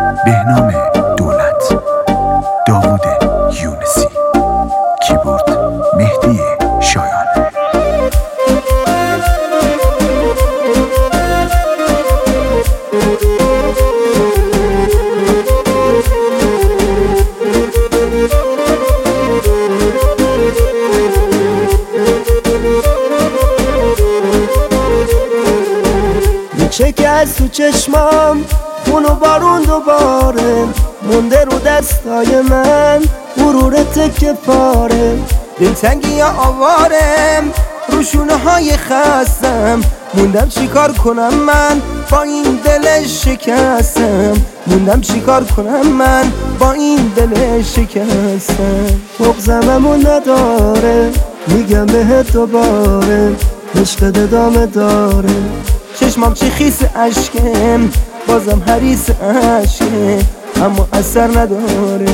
بهنام دولت، داوود یونسی، کیبورد مهدی شایان. شکست تو چشمام خون و بارون دوباره مونده رو دستای من غرور تکه پاره. دلتنگی یا آوارم رو شونه های خستم، موندم چیکار کنم من با این دل شکستم، موندم چیکار کنم من با این دل شکستم. بغضممون نداره میگم بهت دوباره، عشقت ادامه داره. چشمام چی خیس عشقم بازم حریص عشقه اما اثر نداره.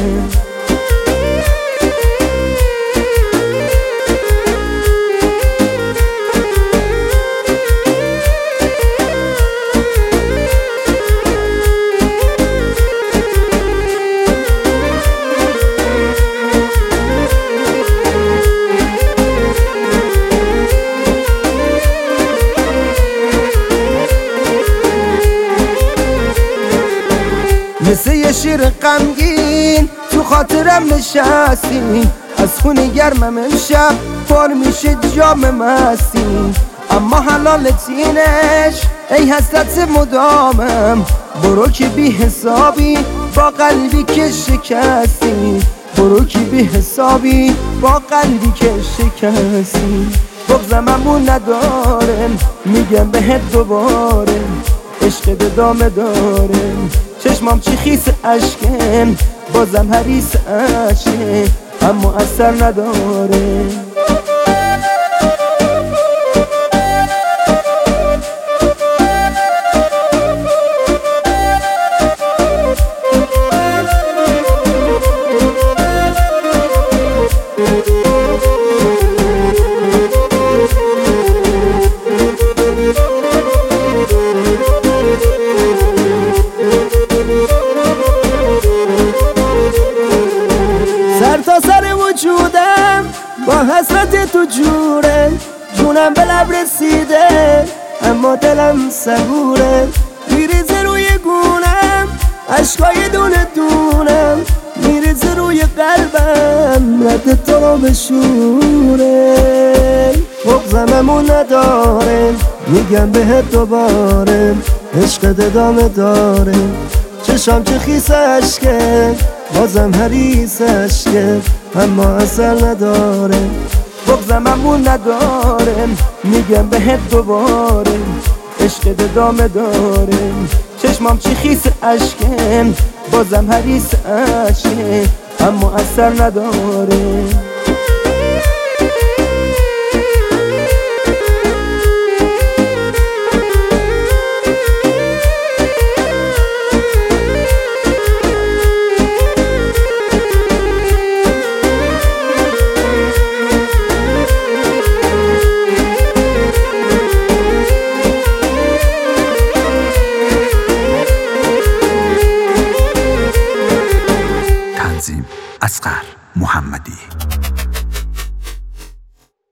مثل یه شیر غمگین تو خاطرم نشستی، از خون گرمم امشب پر میشه جام مستی. اما حلالتینش ای حسرت مدامم، برو که بی حسابی با قلبی که شکستی، برو که بی حسابی با قلبی که شکستی. بغضممون نداره میگم بهت دوباره، عشق ادامه داره. چشمام چی خیس عشقم بازم حریص عشقه اما اثر نداره. تا سر وجودم با حسرت تو جوره، جونم به لب رسیده اما دلم صبوره. میریزه روی گونم عشقای دونه دونم، میریزه روی قلبم رد تو رو بشوره. بغضممون نداره میگم بهت دوباره، عشقت ادامه داره. چشام چه خیس عشقه بازم حریص عشقه اما اثر نداره. بغضممون نداره میگم بهت دوباره، عشقت ادامه داره. چشمام چی خیس عشقه بازم حریص عشقه اما اثر نداره.